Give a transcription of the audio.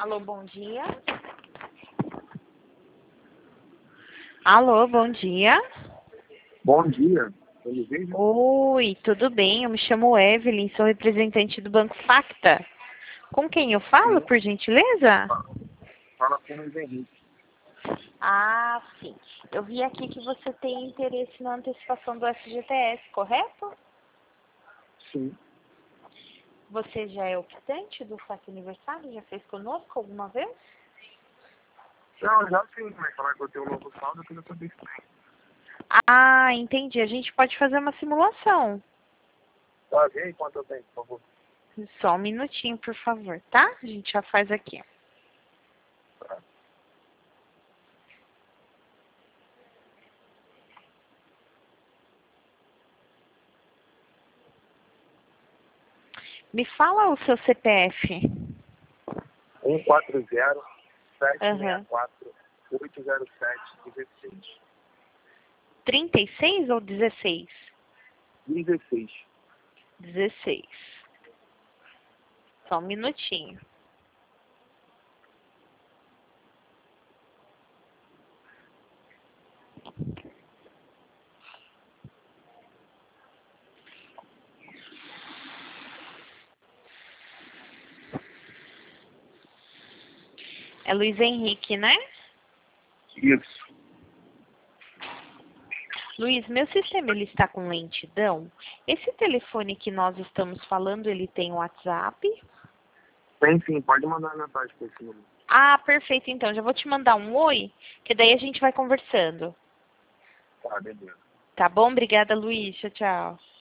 Alô, bom dia. Alô, bom dia. Bom dia, tudo bem? Oi, tudo bem? Eu me chamo Evelyn, sou representante do Banco Facta. Com quem eu falo, Sim. por gentileza? Fala com o Luiz Henrique. Ah, sim. Eu vi aqui que você tem interesse na antecipação do FGTS, correto? Sim. Você já é optante do saque aniversário? Já fez conosco alguma vez? Não, já sim, mas falar que eu tenho um novo saldo, eu queria saber se tem. Ah, entendi. A gente pode fazer uma simulação. Tá, vê aí quanto eu tenho, por favor. Só um minutinho, por favor, tá? A gente já faz aqui. Tá. Me fala o seu CPF. 140-764-807-16. 36 ou 16? 16. 16. Só um minutinho. É Luiz Henrique, né? Isso. Luiz, meu sistema ele está com lentidão. Esse telefone que nós estamos falando, ele tem WhatsApp? Tem sim, pode mandar mensagem por esse número. Ah, perfeito. Então, já vou te mandar um oi, que daí a gente vai conversando. Tá, beleza. Tá bom? Obrigada, Luiz. Tchau, tchau.